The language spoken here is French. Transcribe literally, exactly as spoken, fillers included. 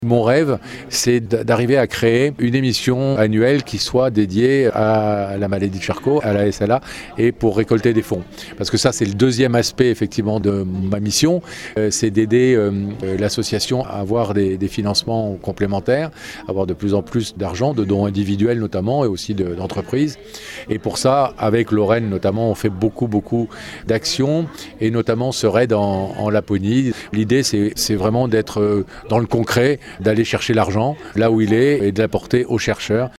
Mon rêve, c'est d'arriver à créer une émission annuelle qui soit dédiée à la maladie de Charcot, à la S L A, et pour récolter des fonds. Parce que ça, c'est le deuxième aspect effectivement de ma mission, euh, c'est d'aider euh, l'association à avoir des, des financements complémentaires, avoir de plus en plus d'argent, de dons individuels notamment, et aussi de, d'entreprises. Et pour ça, avec Lorraine notamment, on fait beaucoup, beaucoup d'actions, et notamment ce raid en, en Laponie. L'idée, c'est, c'est vraiment d'être dans le concret, d'aller chercher l'argent là où il est et de l'apporter aux chercheurs.